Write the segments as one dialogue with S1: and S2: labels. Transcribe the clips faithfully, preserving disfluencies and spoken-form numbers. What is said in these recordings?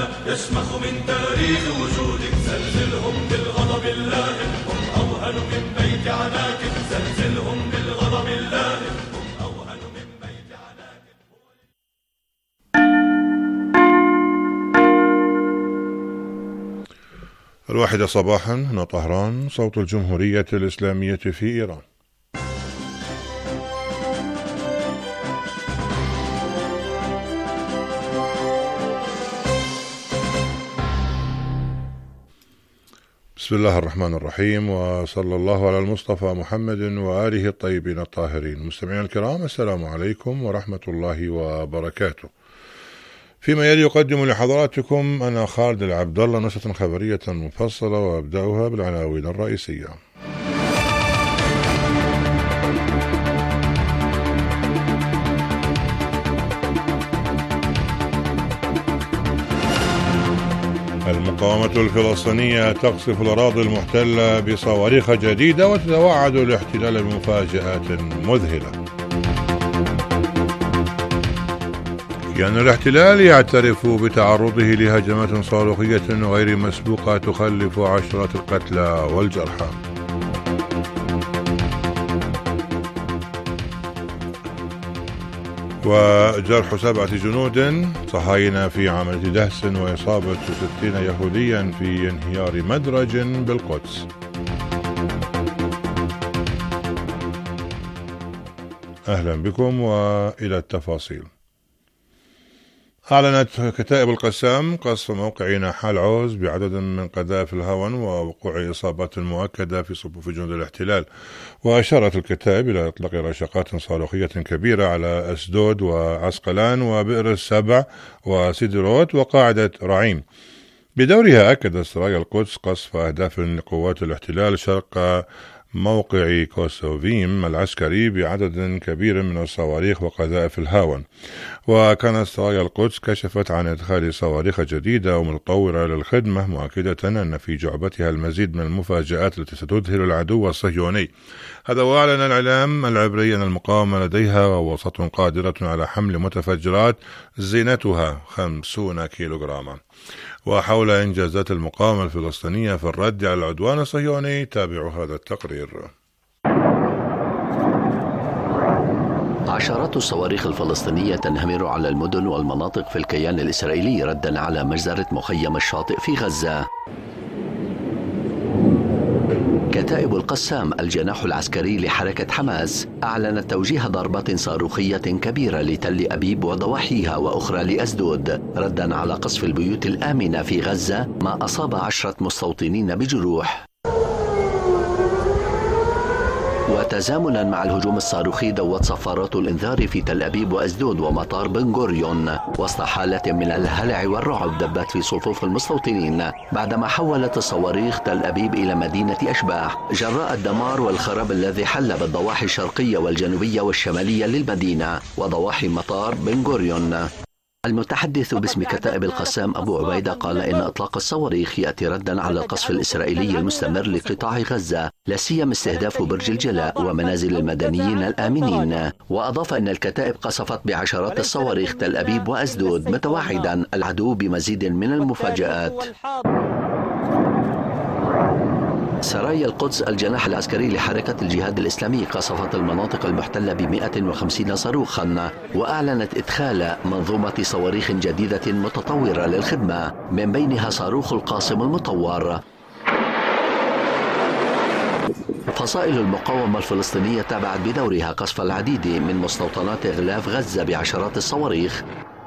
S1: معنا يشمخ من تاريخ وجودك. زلزلهم بالغضب اللائم هم أوهن من بيت عناكب. زلزلهم بالغضب اللائم هم أوهن من بيت عناكب.
S2: الواحدة صباحا هنا طهران، صوت الجمهورية الإسلامية في إيران. بسم الله الرحمن الرحيم، وصلى الله على المصطفى محمد وآله الطيبين الطاهرين. مستمعينا الكرام، السلام عليكم ورحمة الله وبركاته. فيما يلي يقدم لحضراتكم أنا خالد العبد الله نشرة خبرية مفصلة، وأبدأها بالعناوين الرئيسية. المقاومة الفلسطينية تقصف الأراضي المحتلة بصواريخ جديدة وتتوعد الاحتلال بمفاجآت مذهلة. يعني الاحتلال يعترف بتعرضه لهجمات صاروخية غير مسبوقة تخلف عشرات القتلى والجرحى. وجرح سبعة جنود صهاينة في عملية دهس وإصابة ستين يهوديا في انهيار مدرج بالقدس. أهلا بكم وإلى التفاصيل. أعلنت كتائب القسام قصف موقع ناحال عوز بعدد من قذائف الهاون ووقوع إصابات مؤكدة في صفوف جنود الاحتلال. وأشارت الكتائب إلى إطلاق رشقات صاروخية كبيرة على أسدود وعسقلان وبئر السبع وسيدروت وقاعدة رعيم. بدورها أكد سرايا القدس قصف أهداف لقوات الاحتلال شرق موقع كوسوفيم العسكري بعدد كبير من الصواريخ وقذائف الهاون. وكانت سرايا القدس كشفت عن إدخال صواريخ جديدة ومتطورة للخدمة، مؤكدة أن في جعبتها المزيد من المفاجآت التي ستذهل العدو الصهيوني. هذا وأعلن الإعلام العبري أن المقاومة لديها وسط قادرة على حمل متفجرات زينتها خمسين كيلوغراما. وحول إنجازات المقاومة الفلسطينية في الرد على العدوان الصهيوني تابعوا هذا التقرير.
S3: عشرات الصواريخ الفلسطينية تنهمر على المدن والمناطق في الكيان الإسرائيلي ردا على مجزرة مخيم الشاطئ في غزة. كتائب القسام الجناح العسكري لحركة حماس أعلنت توجيه ضربات صاروخية كبيرة لتل أبيب وضواحيها وأخرى لأسدود ردا على قصف البيوت الآمنة في غزة، ما أصاب عشرة مستوطنين بجروح. وتزامنا مع الهجوم الصاروخي دوت صفارات الإنذار في تل أبيب وأسدود ومطار بن غوريون وسط حالة من الهلع والرعب دبت في صفوف المستوطنين بعدما حولت الصواريخ تل أبيب إلى مدينة أشباح جراء الدمار والخراب الذي حل بالضواحي الشرقية والجنوبية والشمالية للمدينة وضواحي مطار بن غوريون. المتحدث باسم كتائب القسام أبو عبيدة قال إن إطلاق الصواريخ يأتي ردا على القصف الإسرائيلي المستمر لقطاع غزة، لا سيما استهداف برج الجلاء ومنازل المدنيين الآمنين. وأضاف أن الكتائب قصفت بعشرات الصواريخ تل أبيب وأسدود متوعدا العدو بمزيد من المفاجآت. سرايا القدس الجناح العسكري لحركة الجهاد الإسلامي قصفت المناطق المحتلة بمئة وخمسين صاروخا، وأعلنت إدخال منظومة صواريخ جديدة متطورة للخدمة، من بينها صاروخ القاسم المطور. فصائل المقاومة الفلسطينية تابعت بدورها قصف العديد من مستوطنات غلاف غزة بعشرات الصواريخ.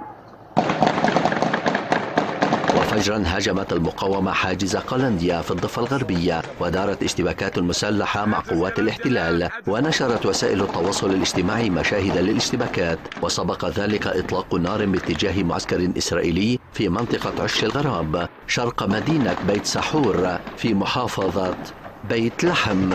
S3: فجرا هاجمت المقاومة حاجز قلنديا في الضفة الغربية، ودارت اشتباكات مسلحة مع قوات الاحتلال، ونشرت وسائل التواصل الاجتماعي مشاهد للاشتباكات. وسبق ذلك إطلاق نار باتجاه معسكر إسرائيلي في منطقة عش الغراب شرق مدينة بيت سحور في محافظة بيت لحم.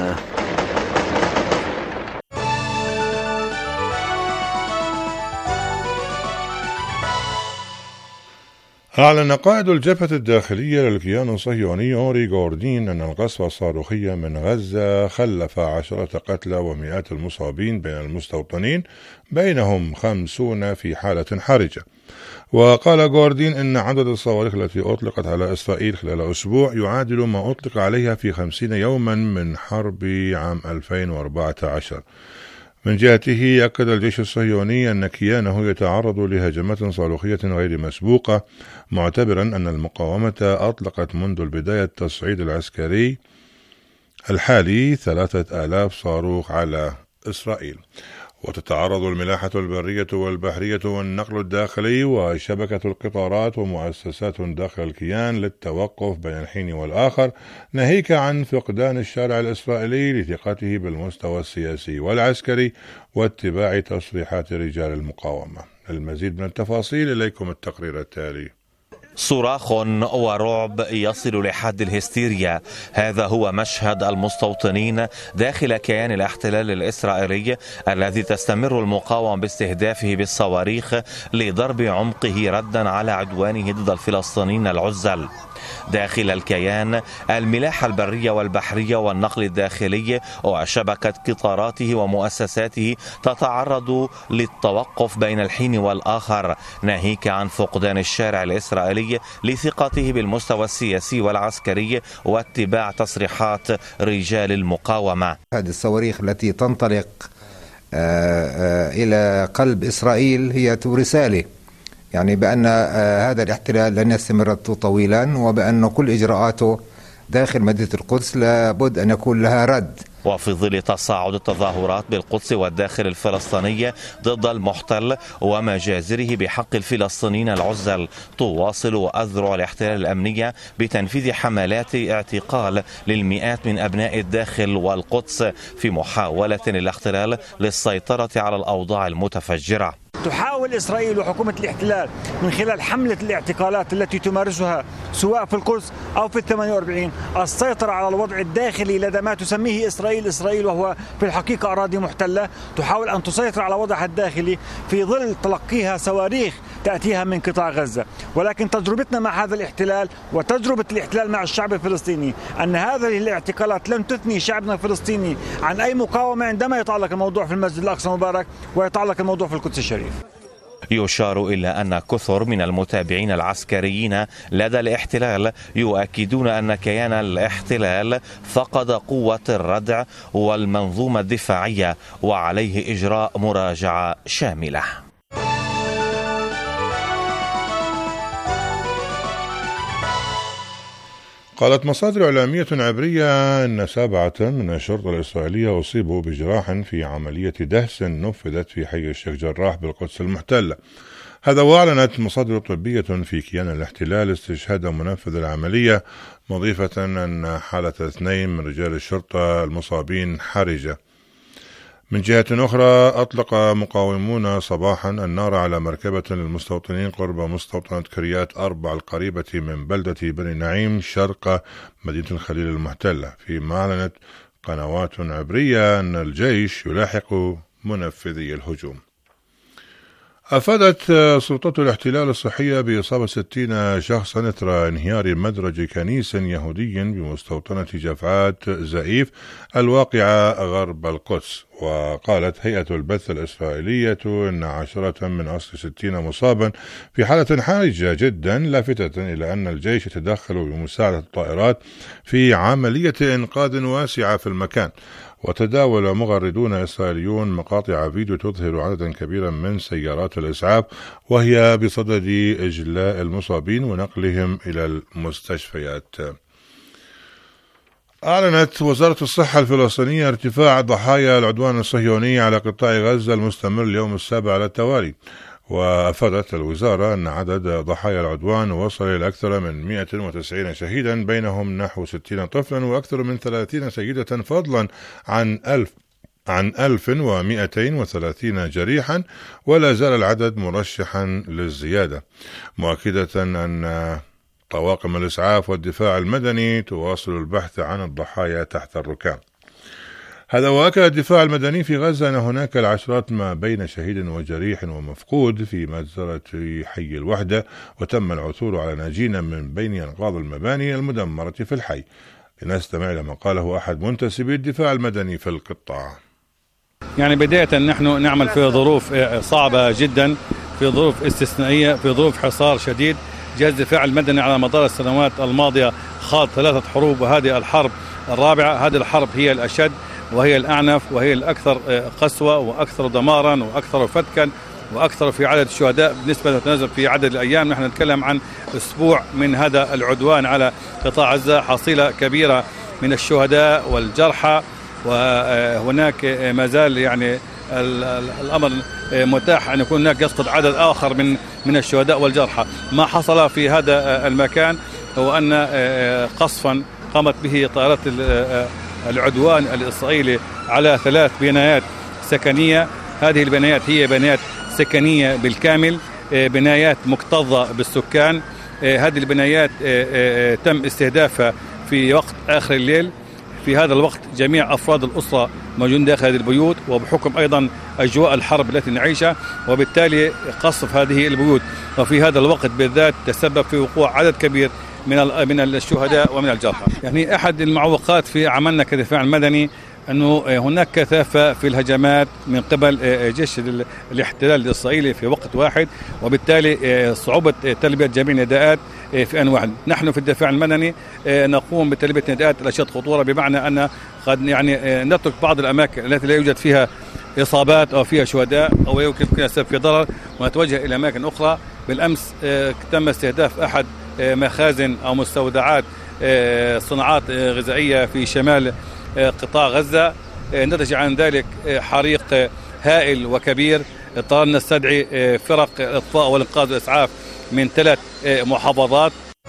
S2: أعلن قائد الجبهة الداخلية للكيان الصهيوني أوري غوردين أن القصف الصاروخي من غزة خلف عشرة قتلى ومئات المصابين بين المستوطنين، بينهم خمسون في حالة حرجة. وقال غوردين إن عدد الصواريخ التي أطلقت على إسرائيل خلال أسبوع يعادل ما أطلق عليها في خمسين يوما من حرب عام ألفين وأربعة عشر. من جهته أكد الجيش الصهيوني أن كيانه يتعرض لهجمات صاروخية غير مسبوقة، معتبرا أن المقاومة أطلقت منذ البداية التصعيد العسكري الحالي ثلاثة آلاف صاروخ على إسرائيل. وتتعرض الملاحة البرية والبحرية والنقل الداخلي وشبكة القطارات ومؤسسات داخل الكيان للتوقف بين الحين والآخر، ناهيك عن فقدان الشارع الإسرائيلي لثقته بالمستوى السياسي والعسكري واتباع تصريحات رجال المقاومة. المزيد من التفاصيل إليكم التقرير التالي.
S4: صراخ ورعب يصل لحد الهستيريا، هذا هو مشهد المستوطنين داخل كيان الاحتلال الإسرائيلي الذي تستمر المقاومة باستهدافه بالصواريخ لضرب عمقه ردا على عدوانه ضد الفلسطينيين العزل. داخل الكيان الملاحة البرية والبحرية والنقل الداخلي وشبكة قطاراته ومؤسساته تتعرض للتوقف بين الحين والآخر، ناهيك عن فقدان الشارع الإسرائيلي لثقته بالمستوى السياسي والعسكري واتباع تصريحات رجال المقاومة.
S5: هذه الصواريخ التي تنطلق إلى قلب إسرائيل هي رسالة، يعني بأن هذا الاحتلال لن يستمر طويلا، وبأن كل إجراءاته داخل مدينة القدس لابد أن يكون لها رد.
S4: وفي ظل تصاعد التظاهرات بالقدس والداخل الفلسطيني ضد المحتل ومجازره بحق الفلسطينيين العزل، تواصل أذرع الاحتلال الأمنية بتنفيذ حملات اعتقال للمئات من أبناء الداخل والقدس في محاولة للاحتلال للسيطرة على الأوضاع المتفجرة.
S6: تحاول إسرائيل وحكومة الاحتلال من خلال حملة الاعتقالات التي تمارسها سواء في القدس أو في الثمانية وأربعين السيطرة على الوضع الداخلي لدى ما تسميه إسرائيل إسرائيل وهو في الحقيقة أراضي محتلة. تحاول أن تسيطر على وضعها الداخلي في ظل تلقيها صواريخ تأتيها من قطاع غزة. ولكن تجربتنا مع هذا الاحتلال وتجربة الاحتلال مع الشعب الفلسطيني أن هذه الاعتقالات لن تثني شعبنا الفلسطيني عن أي مقاومة عندما يتعلق الموضوع في المسجد الأقصى المبارك ويتعلق الموضوع في القدس الشريف.
S4: يشار إلى أن كثر من المتابعين العسكريين لدى الاحتلال يؤكدون أن كيان الاحتلال فقد قوة الردع والمنظومة الدفاعية وعليه إجراء مراجعة شاملة.
S2: قالت مصادر إعلامية عبرية أن سبعة من الشرطة الإسرائيلية أصيبوا بجراح في عملية دهس نفذت في حي الشيخ جراح بالقدس المحتلة. هذا وأعلنت مصادر طبية في كيان الاحتلال استشهاد منفذ العملية، مضيفة أن حالة اثنين من رجال الشرطة المصابين حرجة. من جهة أخرى، أطلق مقاومون صباحا النار على مركبة للمستوطنين قرب مستوطنة كريات أربع القريبة من بلدة بني نعيم شرق مدينة الخليل المحتلة، فيما أعلنت قنوات عبرية أن الجيش يلاحق منفذي الهجوم. أفادت سلطات الاحتلال الصحية بإصابة ستين شخصا إثر انهيار مدرج كنيس يهودي بمستوطنة جفعات زئيف الواقعة غرب القدس. وقالت هيئة البث الإسرائيلية إن عشرة من أصل ستين مصابا في حالة حرجة جدا، لافتة إلى أن الجيش يتدخل بمساعدة الطائرات في عملية إنقاذ واسعة في المكان. وتداول مغردون إسرائيليون مقاطع فيديو تظهر عددا كبيرا من سيارات الإسعاف وهي بصدد إجلاء المصابين ونقلهم إلى المستشفيات. أعلنت وزارة الصحة الفلسطينية ارتفاع ضحايا العدوان الصهيوني على قطاع غزة المستمر اليوم السابع على التوالي. وأفادت الوزارة أن عدد ضحايا العدوان وصل إلى أكثر من مئة وتسعين شهيدا، بينهم نحو ستين طفلا وأكثر من ثلاثين سيدة، فضلا عن ألف عن ألف ومئتين وثلاثين جريحا، ولا زال العدد مرشحا للزيادة، مؤكدة أن طواقم الإسعاف والدفاع المدني تواصل البحث عن الضحايا تحت الركام. هذا وأكد الدفاع المدني في غزة أن هناك العشرات ما بين شهيد وجريح ومفقود في مجزرة حي الوحدة، وتم العثور على ناجين من بين أنقاض المباني المدمرة في الحي. لنستمع إلى ما قاله أحد منتسبي الدفاع المدني في القطاع.
S7: يعني بداية نحن نعمل في ظروف صعبة جدا، في ظروف استثنائية، في ظروف حصار شديد. جهاز الدفاع المدني على مدار السنوات الماضية خاض ثلاثة حروب، وهذه الحرب الرابعة. هذه الحرب هي الأشد وهي الأعنف وهي الأكثر قسوة وأكثر دمارا وأكثر فتكا وأكثر في عدد الشهداء بالنسبة للتنازل في عدد الأيام. نحن نتكلم عن أسبوع من هذا العدوان على قطاع غزة، حصيلة كبيرة من الشهداء والجرحى، وهناك ما زال يعني الأمر متاح أن يكون هناك يسقط عدد آخر من من الشهداء والجرحى. ما حصل في هذا المكان هو أن قصفا قامت به طائرات العدوان الإسرائيلي على ثلاث بنايات سكنية. هذه البنايات هي بنايات سكنية بالكامل، بنايات مكتظة بالسكان. هذه البنايات تم استهدافها في وقت آخر الليل. في هذا الوقت جميع أفراد الأسرة موجودين داخل هذه البيوت، وبحكم أيضا أجواء الحرب التي نعيشها، وبالتالي قصف هذه البيوت. وفي هذا الوقت بالذات تسبب في وقوع عدد كبير من من الشهداء ومن الجرحى. يعني أحد المعوقات في عملنا كدفاع المدني أنه هناك كثافة في الهجمات من قبل جيش الاحتلال الإسرائيلي في وقت واحد، وبالتالي صعوبة تلبية جميع النداءات في آن واحد. نحن في الدفاع المدني نقوم بتلبية نداءات الأشد خطورة، بمعنى أن قد يعني نترك بعض الأماكن التي لا يوجد فيها إصابات أو فيها شهداء أو يمكن السبب في ضرر، ونتوجه إلى أماكن أخرى. بالأمس تم استهداف أحد مخازن أو مستودعات صناعات غذائية في شمال قطاع غزة. نتج عن ذلك حريق هائل وكبير. اضطررنا نستدعي فرق الإطفاء والإنقاذ والإسعاف من ثلاث محافظات.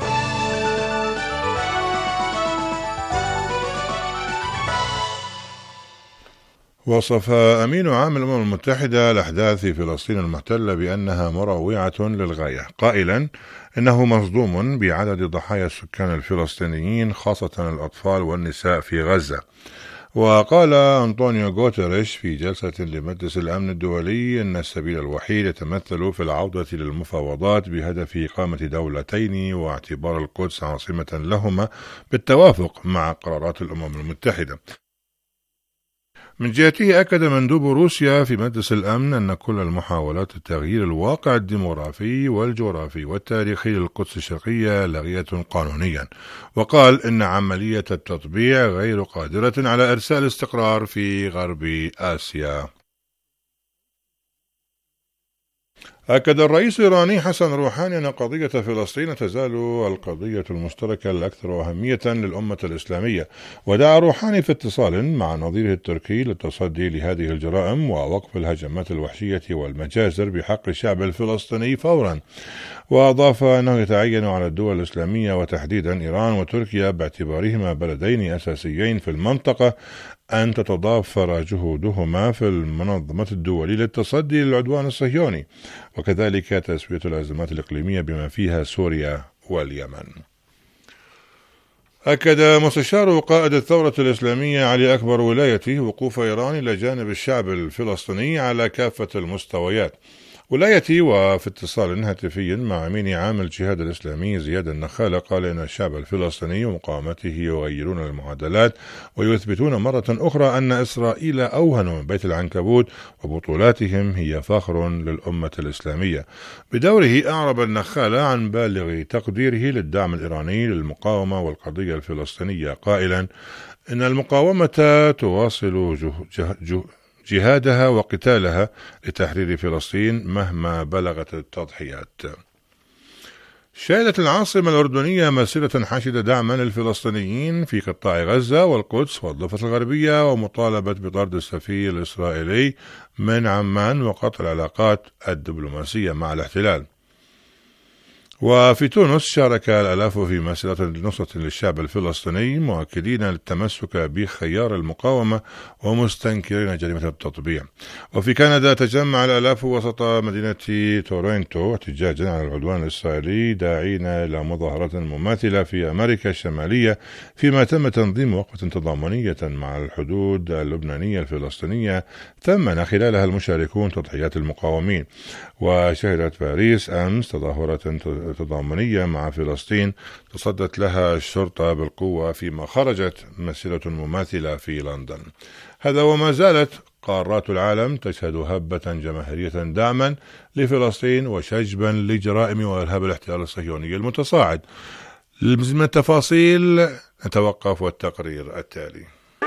S2: وصف أمين عام الأمم المتحدة الأحداث في فلسطين المحتلة بأنها مروعة للغاية، قائلا إنه مصدوم بعدد ضحايا السكان الفلسطينيين خاصة الأطفال والنساء في غزة. وقال أنطونيو غوتيريش في جلسة لمجلس الأمن الدولي أن السبيل الوحيد يتمثل في العودة للمفاوضات بهدف إقامة دولتين واعتبار القدس عاصمة لهما بالتوافق مع قرارات الأمم المتحدة. من جهته أكد مندوب روسيا في مجلس الأمن أن كل المحاولات لتغيير الواقع الديموغرافي والجغرافي والتاريخي للقدس الشرقية لاغية قانونيا، وقال إن عملية التطبيع غير قادرة على إرسال استقرار في غرب آسيا. أكد الرئيس الإيراني حسن روحاني أن قضية فلسطين تزال القضية المشتركة الأكثر أهمية للأمة الإسلامية، ودعا روحاني في اتصال مع نظيره التركي للتصدي لهذه الجرائم ووقف الهجمات الوحشية والمجازر بحق الشعب الفلسطيني فورا. وأضاف أنه يتعين على الدول الإسلامية وتحديدا إيران وتركيا باعتبارهما بلدين أساسيين في المنطقة أن تتضافر جهودهما في المنظمة الدولية للتصدي للعدوان الصهيوني، وكذلك تسوية الأزمات الإقليمية بما فيها سوريا واليمن. أكد مستشار قائد الثورة الإسلامية علي أكبر ولايته وقوف إيران إلى جانب الشعب الفلسطيني على كافة المستويات. ولايتي وفي اتصال هاتفي مع أمين عام الجهاد الإسلامي زياد النخالة قال إن الشعب الفلسطيني ومقاومته يغيرون المعادلات ويثبتون مرة أخرى أن إسرائيل أوهن من بيت العنكبوت، وبطولاتهم هي فخر للأمة الإسلامية. بدوره أعرب النخالة عن بالغ تقديره للدعم الإيراني للمقاومة والقضية الفلسطينية، قائلا إن المقاومة تواصل جه جه جه جهادها وقتالها لتحرير فلسطين مهما بلغت التضحيات. شهدت العاصمة الأردنية مسيرة حاشدة دعما للفلسطينيين في قطاع غزة والقدس والضفة الغربية، ومطالبة بطرد السفير الإسرائيلي من عمان وقطع العلاقات الدبلوماسية مع الاحتلال. وفي تونس شارك الآلاف في مسيرة نصرة للشعب الفلسطيني مؤكدين التمسك بخيار المقاومة ومستنكرين جريمة التطبيع. وفي كندا تجمع الآلاف وسط مدينة تورنتو احتجاجا على العدوان الإسرائيلي داعين إلى مظاهرات مماثلة في أمريكا الشمالية فيما تم تنظيم وقفة تضامنية مع الحدود اللبنانية الفلسطينية ثمن خلالها المشاركون تضحيات المقاومين. وشهدت باريس أمس تظاهرة تضامنية مع فلسطين تصدت لها الشرطة بالقوة فيما خرجت مسيرة مماثلة في لندن. هذا وما زالت قارات العالم تشهد هبة جماهيرية دعما لفلسطين وشجبا لجرائم وإرهاب الاحتلال الصهيوني المتصاعد. للمزيد من التفاصيل نتوقف والتقرير التالي.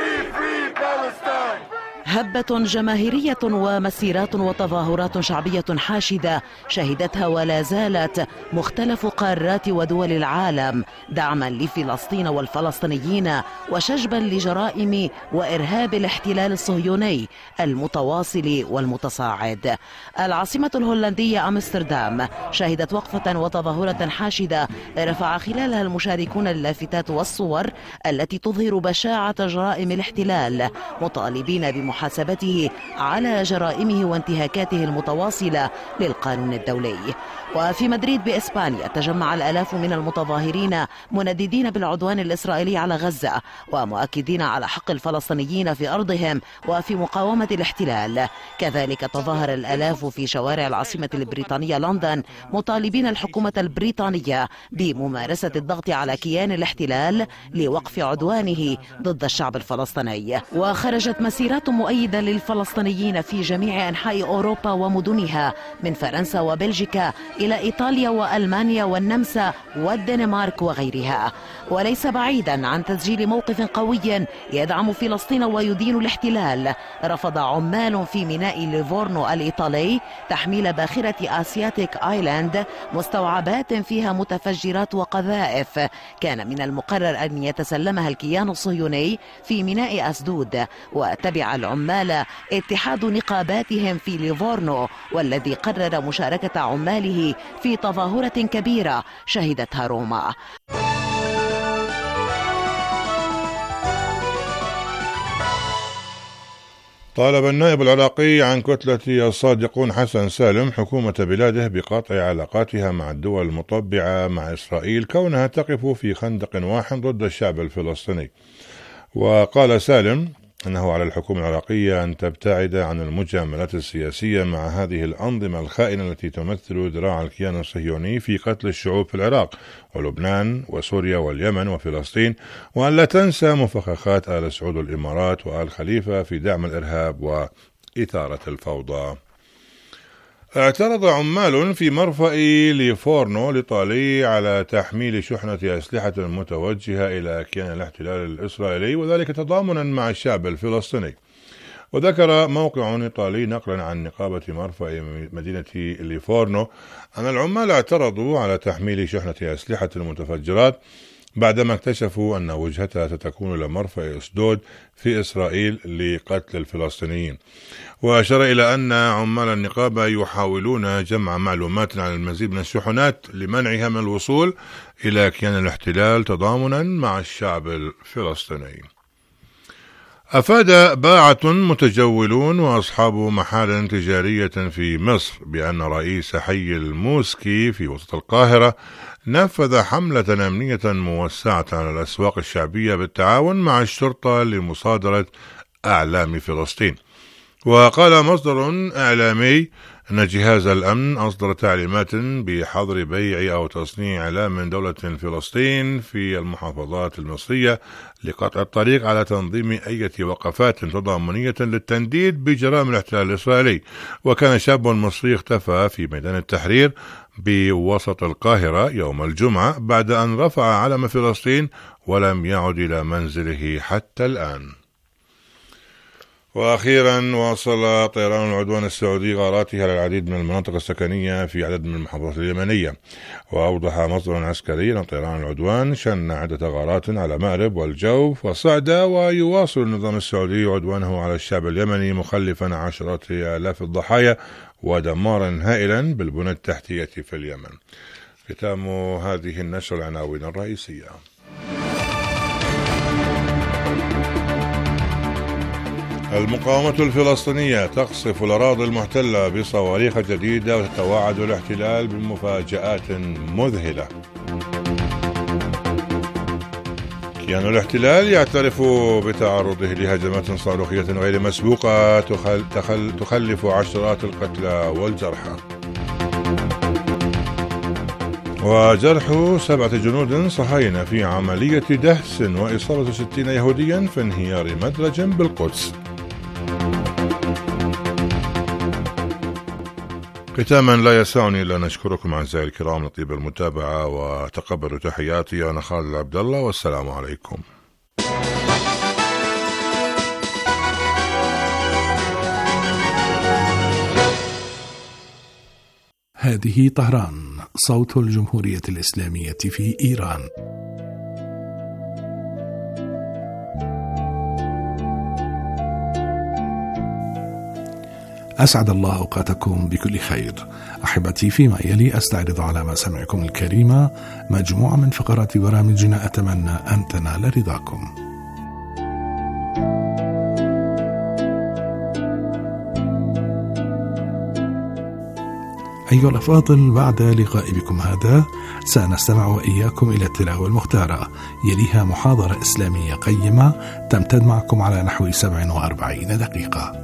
S8: هبة جماهيرية ومسيرات وتظاهرات شعبية حاشدة شهدتها ولا زالت مختلف قارات ودول العالم دعما لفلسطين والفلسطينيين وشجبا لجرائم وإرهاب الاحتلال الصهيوني المتواصل والمتصاعد. العاصمة الهولندية أمستردام شهدت وقفة وتظاهرة حاشدة رفع خلالها المشاركون اللافتات والصور التي تظهر بشاعة جرائم الاحتلال مطالبين بمحاسبة محاسبته على جرائمه وانتهاكاته المتواصلة للقانون الدولي. وفي مدريد بإسبانيا تجمع الآلاف من المتظاهرين منددين بالعدوان الإسرائيلي على غزة ومؤكدين على حق الفلسطينيين في أرضهم وفي مقاومة الاحتلال. كذلك تظاهر الآلاف في شوارع العاصمة البريطانية لندن مطالبين الحكومة البريطانية بممارسة الضغط على كيان الاحتلال لوقف عدوانه ضد الشعب الفلسطيني. وخرجت مسيرات مؤيدة للفلسطينيين في جميع أنحاء أوروبا ومدنها من فرنسا وبلجيكا إلى إيطاليا وألمانيا والنمسا والدنمارك وغيرها. وليس بعيدا عن تسجيل موقف قوي يدعم فلسطين ويدين الاحتلال. رفض عمال في ميناء ليفورنو الإيطالي تحميل باخرة آسياتيك آيلاند مستوعبات فيها متفجرات وقذائف كان من المقرر أن يتسلمها الكيان الصهيوني في ميناء أسدود. وتبع العمال اتحاد نقاباتهم في ليفورنو والذي قرر مشاركة عماله في تظاهرة كبيرة شهدتها روما.
S2: طالب النائب العراقي عن كتلة الصادقون حسن سالم حكومة بلاده بقطع علاقاتها مع الدول المطبعة مع إسرائيل كونها تقف في خندق واحد ضد الشعب الفلسطيني. وقال سالم أنه على الحكومة العراقية أن تبتعد عن المجاملات السياسية مع هذه الأنظمة الخائنة التي تمثل ذراع الكيان الصهيوني في قتل الشعوب في العراق ولبنان وسوريا واليمن وفلسطين، وأن لا تنسى مفخخات آل سعود والإمارات وآل خليفة في دعم الإرهاب وإثارة الفوضى. اعترض عمال في مرفأ ليفورنو الإيطالي على تحميل شحنة أسلحة متوجهة إلى كيان الاحتلال الإسرائيلي وذلك تضامنا مع الشعب الفلسطيني. وذكر موقع إيطالي نقلا عن نقابة مرفأ مدينة ليفورنو أن العمال اعترضوا على تحميل شحنة أسلحة المتفجرات بعدما اكتشفوا أن وجهتها ستكون لمرفأ أسدود في إسرائيل لقتل الفلسطينيين. وأشار إلى أن عمال النقابة يحاولون جمع معلومات عن المزيد من الشحنات لمنعها من الوصول إلى كيان الاحتلال تضامنا مع الشعب الفلسطيني. أفاد باعة متجولون وأصحاب محال تجارية في مصر بأن رئيس حي الموسكي في وسط القاهرة نفذ حملة أمنية موسعة على الأسواق الشعبية بالتعاون مع الشرطة لمصادرة أعلام فلسطين. وقال مصدر إعلامي أن جهاز الأمن أصدر تعليمات بحظر بيع أو تصنيع إعلام من دولة فلسطين في المحافظات المصرية لقطع الطريق على تنظيم أي وقفات تضامنية للتنديد بجرائم الاحتلال الإسرائيلي. وكان شاب مصري اختفى في ميدان التحرير بوسط القاهرة يوم الجمعة بعد أن رفع علم فلسطين ولم يعد إلى منزله حتى الآن. وأخيرا واصل طيران العدوان السعودي غاراتها على العديد من المناطق السكنية في عدد من المحافظات اليمنية. وأوضح مصدر عسكري أن طيران العدوان شن عدة غارات على مأرب والجوف وصعدة. ويواصل النظام السعودي عدوانه على الشعب اليمني مخلفا عشرات آلاف الضحايا ودمارا هائلا بالبنى التحتية في اليمن. ختام هذه النشر العناوين الرئيسية. المقاومة الفلسطينية تقصف الأراضي المحتلة بصواريخ جديدة وتتوعد الاحتلال بمفاجآت مذهلة. كيان الاحتلال يعترف بتعرضه لهجمات صاروخية غير مسبوقة تخل تخل تخلف عشرات القتلى والجرحى. وجرح سبعة جنود صهاينة في عملية دهس وإصابة ستين يهوديا في انهيار مدرج بالقدس. ختاما لا يسعني إلا أن أشكركم أعزائي الكرام لطيب المتابعة، وتقبلوا تحياتي. أنا خالد عبد الله، والسلام عليكم.
S9: هذه طهران، صوت الجمهورية الإسلامية في إيران. أسعد الله أوقاتكم بكل خير. أحبتي، فيما يلي أستعرض على مسامعكم الكريمة مجموعة من فقرات برامجنا أتمنى أن تنال رضاكم. أيها الأفاضل، بعد لقاء بكم هذا سنستمع وإياكم إلى التلاوة المختارة، يليها محاضرة إسلامية قيمة تمتد معكم على نحو سبع وأربعين دقيقة.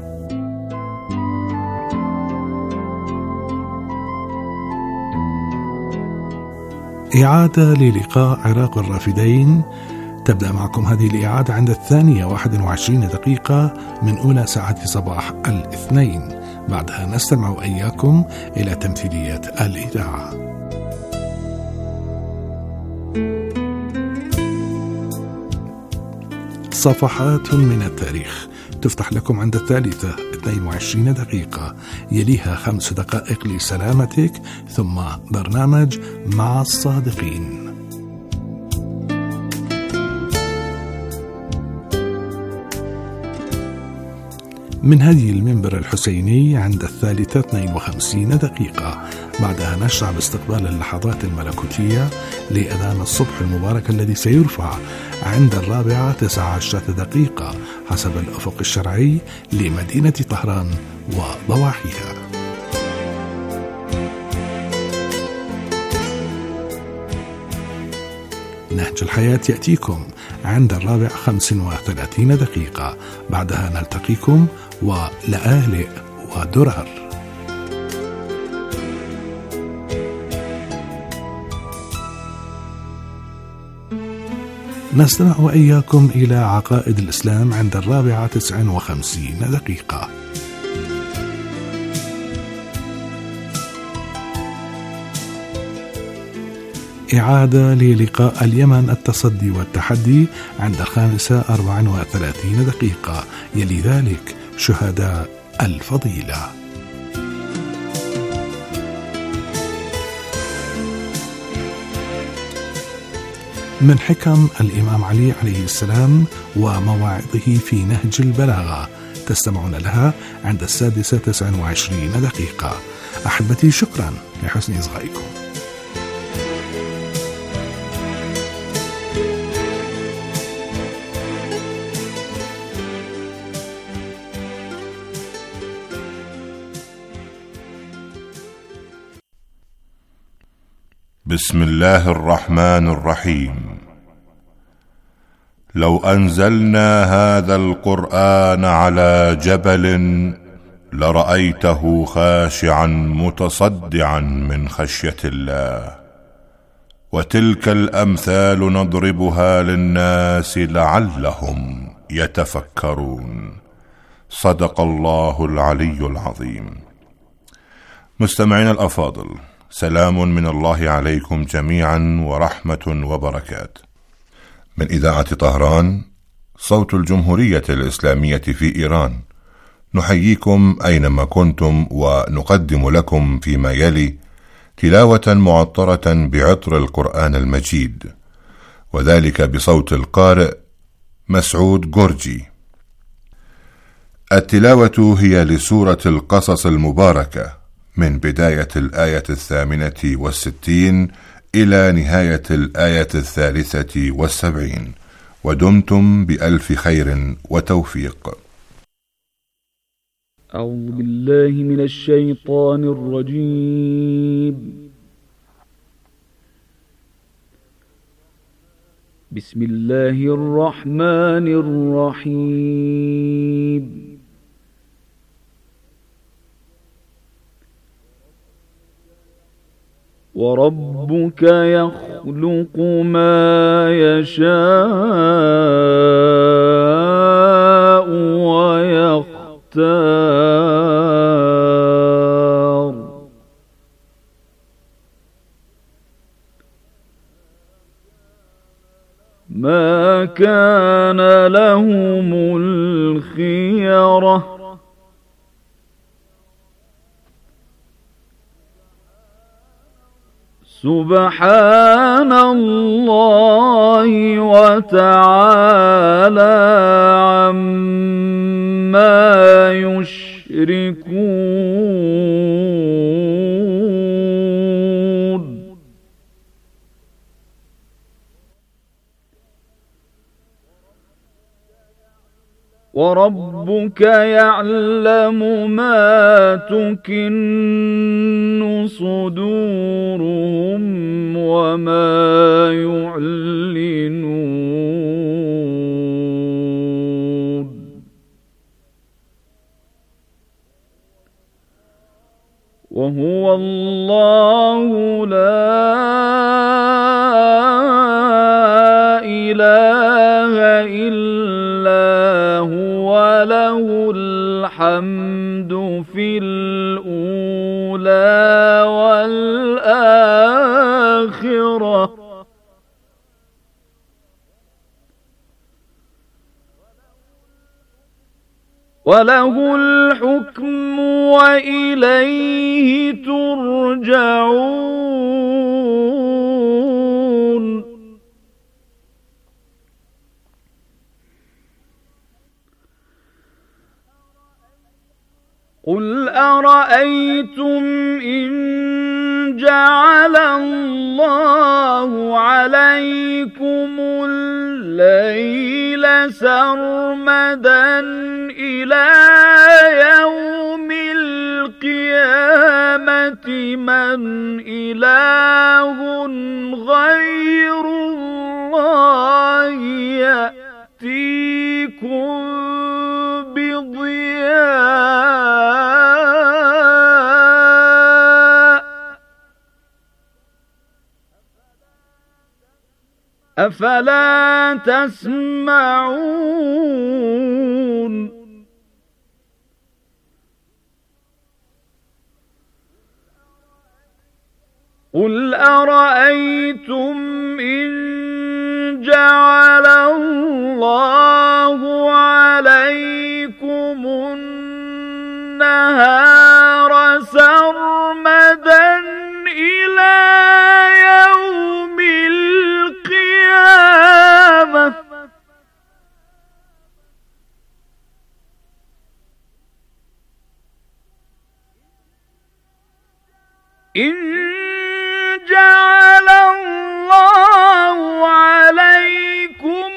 S9: إعادة للقاء عراق الرافدين تبدأ معكم هذه الإعادة عند الثانية واحد وعشرين دقيقة من أولى ساعة صباح الاثنين. بعدها نستمع وإياكم إلى تمثيلية الإذاعة. صفحات من التاريخ تفتح لكم عند الثالثة اثنين وعشرين دقيقة، يليها خمس دقائق لسلامتك، ثم برنامج مع الصادقين. من هدي المنبر الحسيني عند الثالثة اثنين وخمسين دقيقة. بعدها نشرع باستقبال اللحظات الملكوتية لأذان الصبح المبارك الذي سيرفع عند الرابعة تسعة عشرة دقيقة حسب الأفق الشرعي لمدينة طهران وضواحيها. نهج الحياة يأتيكم عند الرابع خمس وثلاثين دقيقة. بعدها نلتقيكم ولآلئ ودرر. نستمع وإياكم إلى عقائد الإسلام عند الرابعة تسع وخمسين دقيقة. إعادة للقاء اليمن التصدي والتحدي عند الخامسة أربع وثلاثين دقيقة، يلي ذلك شهداء الفضيلة. من حكم الإمام علي عليه السلام ومواعظه في نهج البلاغة تستمعون لها عند السادسة تسع وعشرين دقيقة. أحبتي، شكرا لحسن إصغائكم.
S2: بسم الله الرحمن الرحيم. لو أنزلنا هذا القرآن على جبل لرأيته خاشعا متصدعا من خشية الله، وتلك الأمثال نضربها للناس لعلهم يتفكرون. صدق الله العلي العظيم. مستمعين الأفاضل، سلام من الله عليكم جميعا ورحمة وبركات. من إذاعة طهران، صوت الجمهورية الإسلامية في إيران، نحييكم أينما كنتم، ونقدم لكم فيما يلي تلاوة معطرة بعطر القرآن المجيد، وذلك بصوت القارئ مسعود جورجي. التلاوة هي لسورة القصص المباركة من بداية الآية الثامنة والستين إلى نهاية الآية الثالثة والسبعين، ودمتم بألف خير وتوفيق.
S10: أعوذ بالله من الشيطان الرجيم. بسم الله الرحمن الرحيم. وربك يخلق ما يشاء ويختار، ما كان لهم الخيرة، سبحان الله وتعالى عما يشركون. وربك يعلم ما تكن صدورهم وما يعلنون، وهو الله لا إله إلا هو، له الحمد في الأولى والآخرة، وله الحكم وإليه ترجعون. قل أرأيتم إن جعل الله عليكم الليل سرمدا إلى يوم القيامة من إله غير الله يأتيكم بضياء، أفلا تسمعون. قل أرأيتم إن جعل الله عليكم النهار سرمدا إلى يوم القيامة إن جعل الله عليكم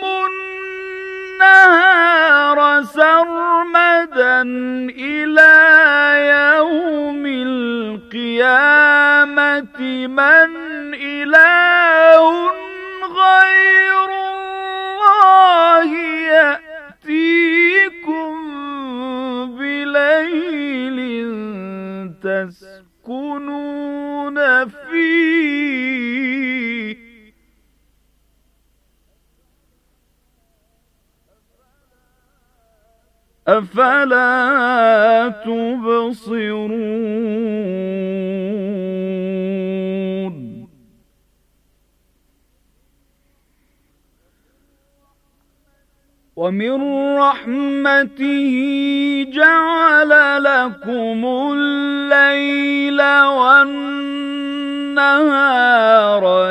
S10: النهار سرمدا إلى يوم القيامة من إله غير الله يأتيكم بليل تسكنون فيه أفلا تبصرون. ومن رحمته جعل لكم الليل والنهار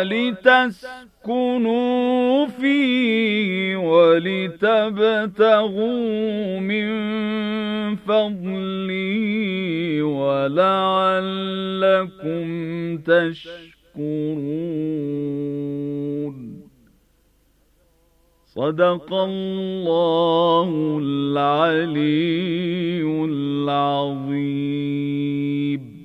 S10: لتسكنوا فيه ولتبتغوا من فضله ولعلكم تشكرون. صدق الله العلي العظيم.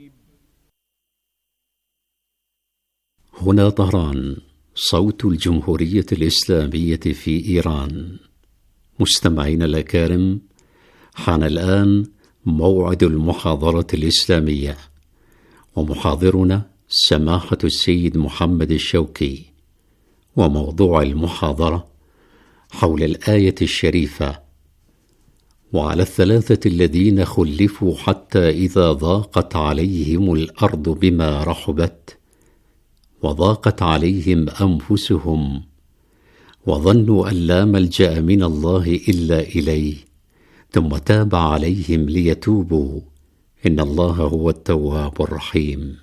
S11: هنا طهران، صوت الجمهورية الإسلامية في إيران. مستمعين الأكارم، حان الآن موعد المحاضرة الإسلامية، ومحاضرنا سماحة السيد محمد الشوكي، وموضوع المحاضرة حول الآية الشريفة: وعلى الثلاثة الذين خلفوا حتى إذا ضاقت عليهم الأرض بما رحبت وضاقت عليهم أنفسهم وظنوا أن لا ملجأ من الله إلا إليه ثم تاب عليهم ليتوبوا إن الله هو التواب الرحيم.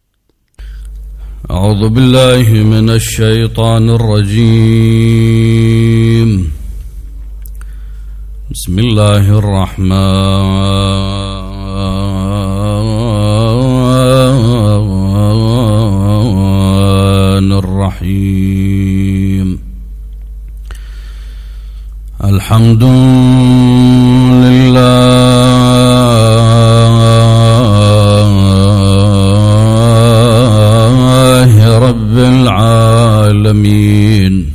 S12: أعوذ بالله من الشيطان الرجيم. بسم الله الرحمن الرحيم. الحمد لله رب العالمين،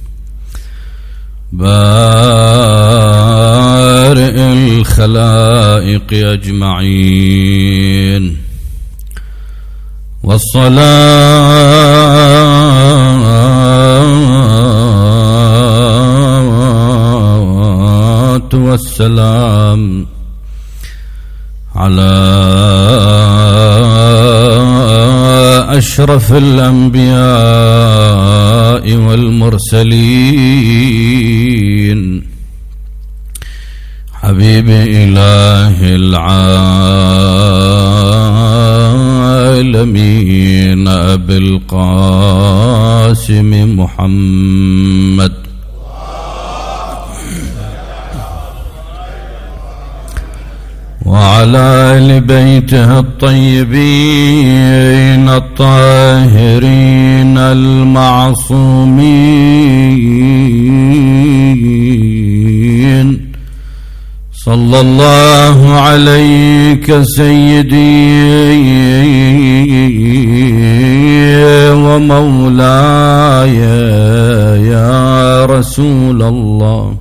S12: بارئ الخلائق أجمعين، والصلاة والسلام على أشرف الأنبياء والمرسلين، حبيب إله العالمين أبي القاسم محمد، وعلى آل بيته الطيبين الطاهرين المعصومين. صلى الله عليك سيدي ومولاي يا رسول الله،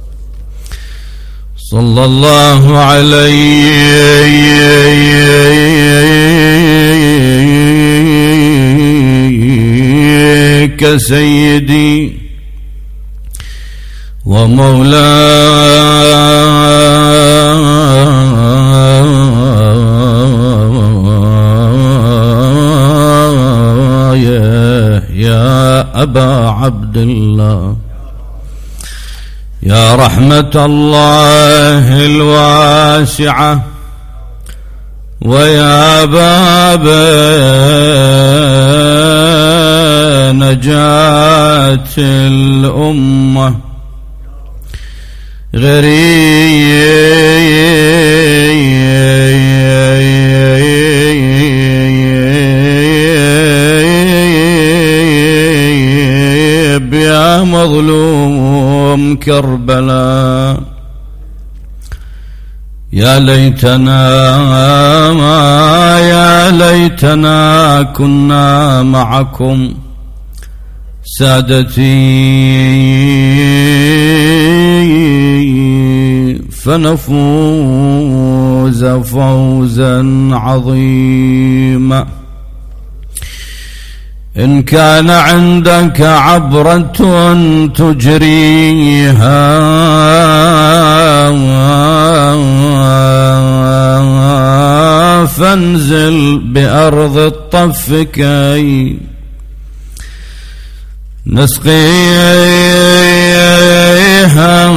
S12: صلى الله عليك سيدي ومولاي يا أبا عبد الله، يا رحمة الله الواسعة، ويا باب نجاة الأمة، غريب يا مظلوم كربلاء. يا ليتنا يا ليتنا كنا معكم سادتي فنفوز فوزا عظيما. إن كان عندك عبرة تجريها فانزل بأرض الطف كي نسقيها،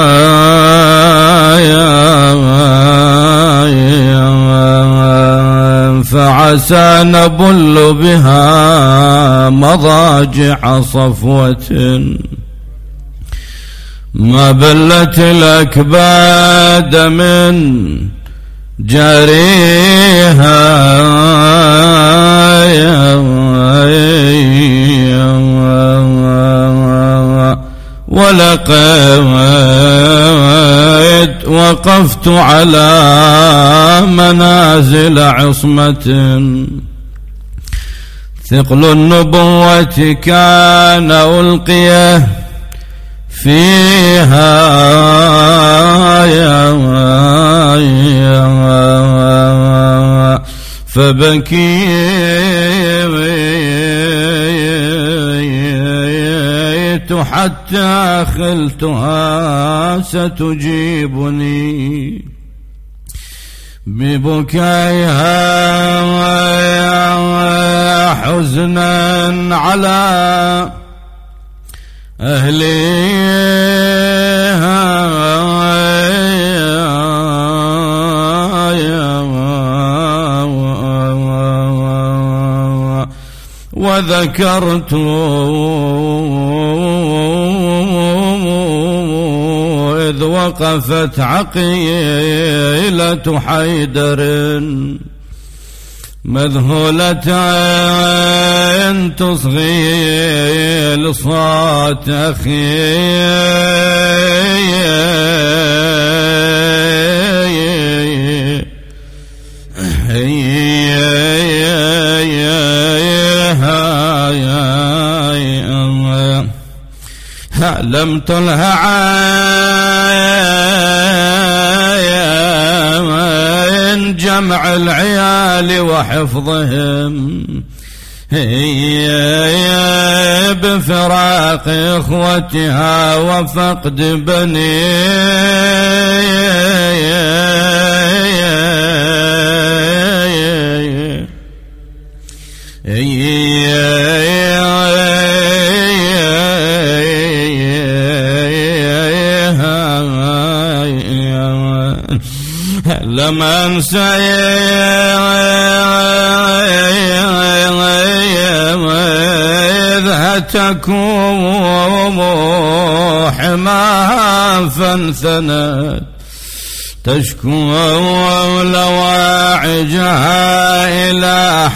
S12: فعسى نبل بها مضاجع صفوة ما بلت الأكباد من جاريها. ولقيت وقفت على منازل عصمة ثقل النبوة كان ألقيه فيها فبكيت حتى خلتها ستجيبني ببكائها حزنا على أهليها وذكرت إذ وقفت عقيلة حيدر مذهولة تصغي لصوت أخي لم تلها عين جمع العيال وحفظهم هي بفراق إخوتها وفقد بني لم أنسى إذ تكون حماها فانثنت تشكو لواعجها إلى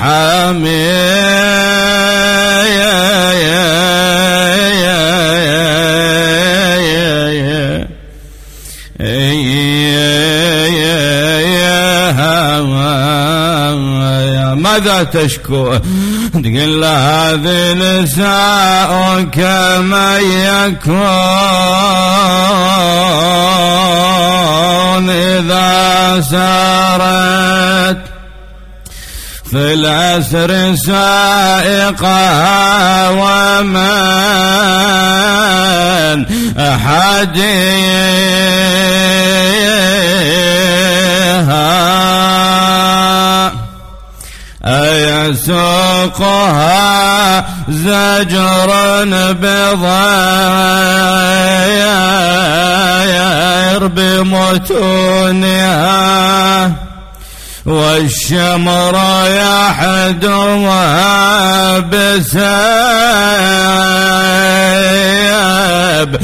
S12: ماذا تشكو تقول هذه نساء كما يكون إذا سارت في الأسر سائقها ومن أحدها أيسوقها زجر بضير بمتونها والشمر يحدوها بسيب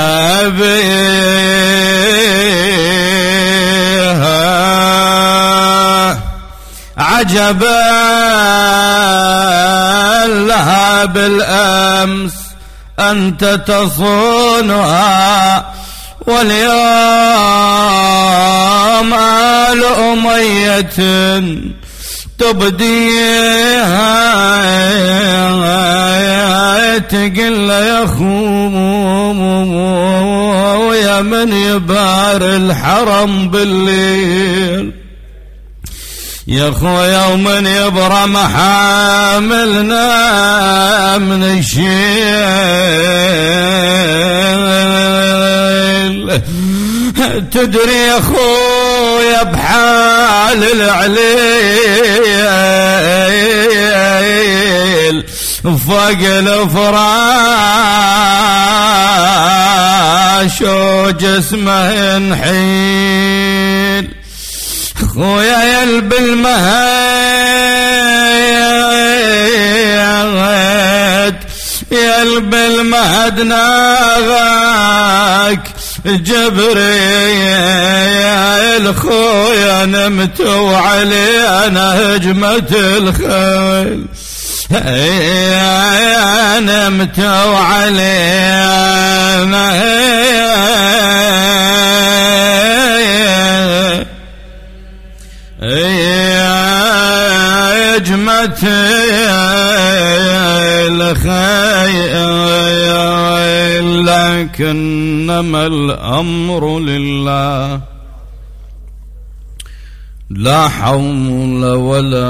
S12: أبيها عجبا لها بالأمس أنت تصونها واليوم آل أمية تبديها تقل يا خو يا من يبار الحرم بالليل يا خويا ومن يبرى محاملنا من الشيل تدري يا خويا بحال العليل فوق الفراش وجسمه ينحيل خويا يلب المهد يلب المهد ناغاك جبريل خويا نمت وعلي انا هجمة الخيل نمتوا علينا جمت الخيل لكنما الأمر لله لا حول ولا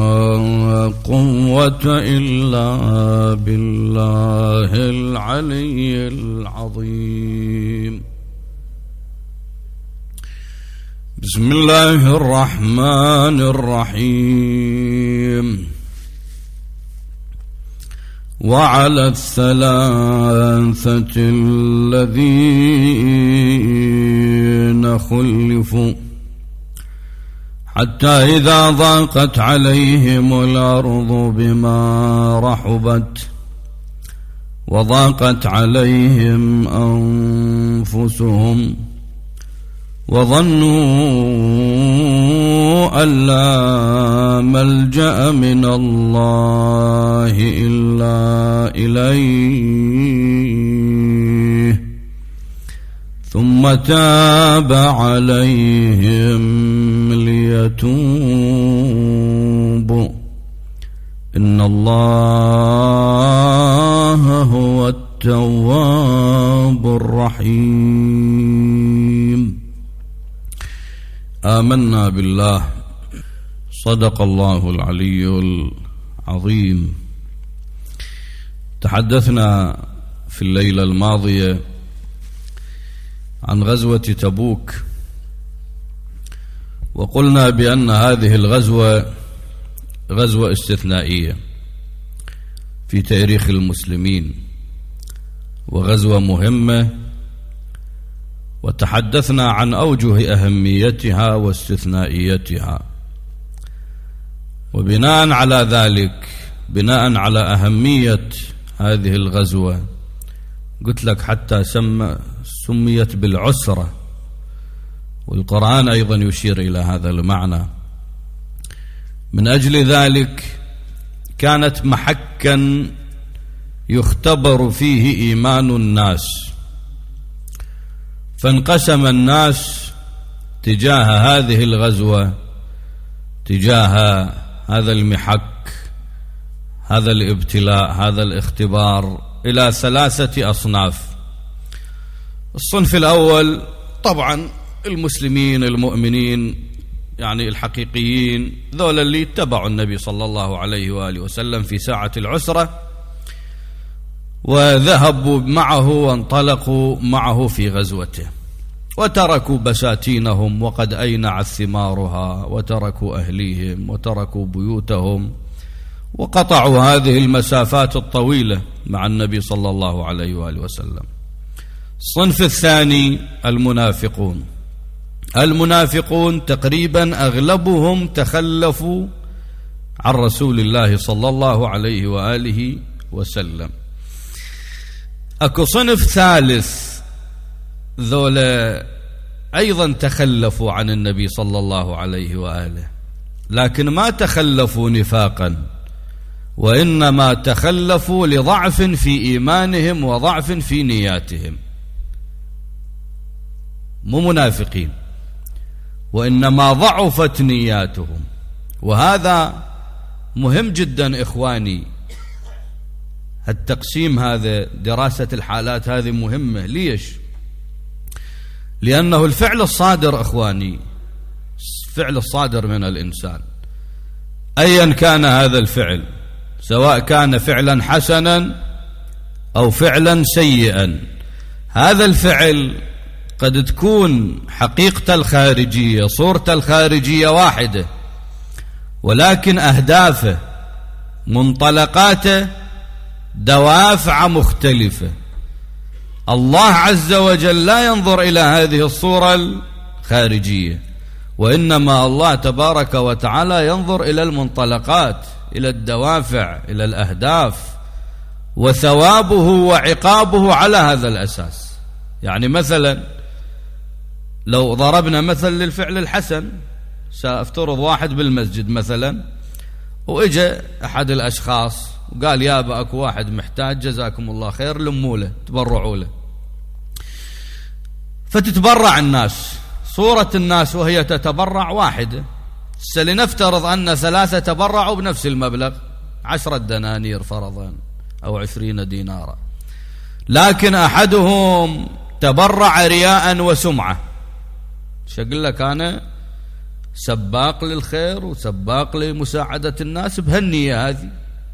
S12: قوة إلا بالله العلي العظيم. بسم الله الرحمن الرحيم. وعلى الثلاثة الذين خلفوا حتى إذا ضاقت عليهم الأرض بما رحبت وضاقت عليهم أنفسهم وظنوا أن لا ملجأ من الله إلا إليه ثم تاب عليهم ليتوبوا إن الله هو التواب الرحيم. آمنا بالله صدق الله العلي العظيم. تحدثنا في الليلة الماضية عن غزوة تبوك، وقلنا بأن هذه الغزوة غزوة استثنائية في تاريخ المسلمين وغزوة مهمة، وتحدثنا عن أوجه أهميتها واستثنائيتها، وبناء على ذلك بناء على أهمية هذه الغزوة قلت لك حتى سم سميت بالعسرة، والقرآن أيضا يشير إلى هذا المعنى. من أجل ذلك كانت محكا يختبر فيه إيمان الناس، فانقسم الناس تجاه هذه الغزوة تجاه هذا المحك، هذا الابتلاء، هذا الاختبار إلى ثلاثة أصناف. الصنف الأول طبعا المسلمين المؤمنين، يعني الحقيقيين، ذولا اللي اتبعوا النبي صلى الله عليه وآله وسلم في ساعة العسرة وذهبوا معه وانطلقوا معه في غزوته، وتركوا بساتينهم وقد أينعت ثمارها، وتركوا أهليهم وتركوا بيوتهم، وقطعوا هذه المسافات الطويلة مع النبي صلى الله عليه وآله وسلم. الصنف الثاني المنافقون. المنافقون تقريبا أغلبهم تخلفوا عن رسول الله صلى الله عليه وآله وسلم. أكو صنف ثالث، ذولا أيضا تخلفوا عن النبي صلى الله عليه وآله، لكن ما تخلفوا نفاقا، وإنما تخلفوا لضعف في إيمانهم وضعف في نياتهم. مو منافقين، وإنما ضعفت نياتهم. وهذا مهم جدا إخواني، التقسيم هذا، دراسة الحالات هذه مهمة. ليش؟ لأنه الفعل الصادر إخواني، الفعل الصادر من الإنسان أيا كان هذا الفعل، سواء كان فعلا حسنا أو فعلا سيئا، هذا الفعل قد تكون حقيقته الخارجية، صورته الخارجية واحدة، ولكن أهدافه، منطلقاته، دوافع مختلفة. الله عز وجل لا ينظر إلى هذه الصورة الخارجية، وإنما الله تبارك وتعالى ينظر إلى المنطلقات، إلى الدوافع، إلى الأهداف، وثوابه وعقابه على هذا الأساس. يعني مثلا لو ضربنا مثل للفعل الحسن، سأفترض واحد بالمسجد مثلا وإجا أحد الأشخاص وقال يابا أكو واحد محتاج جزاكم الله خير لموا له تبرعوا له. فتتبرع الناس، صورة الناس وهي تتبرع واحدة. لنفترض أن ثلاثة تبرعوا بنفس المبلغ عشرة دنانير فرضا أو عشرين دينارا، لكن أحدهم تبرع رياء وسمعة. شقل لك أنا سباق للخير وسباق لمساعدة الناس بهالنية هذه.